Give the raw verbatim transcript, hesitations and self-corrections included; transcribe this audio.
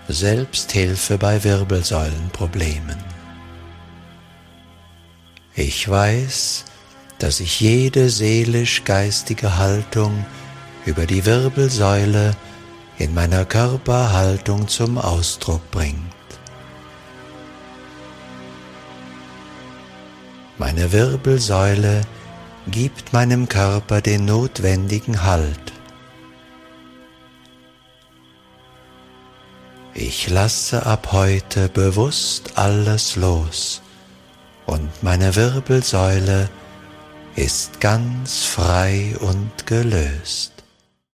Selbsthilfe bei Wirbelsäulenproblemen. Ich weiß, dass sich jede seelisch-geistige Haltung über die Wirbelsäule in meiner Körperhaltung zum Ausdruck bringt. Meine Wirbelsäule gibt meinem Körper den notwendigen Halt. Ich lasse ab heute bewusst alles los und meine Wirbelsäule ist ganz frei und gelöst.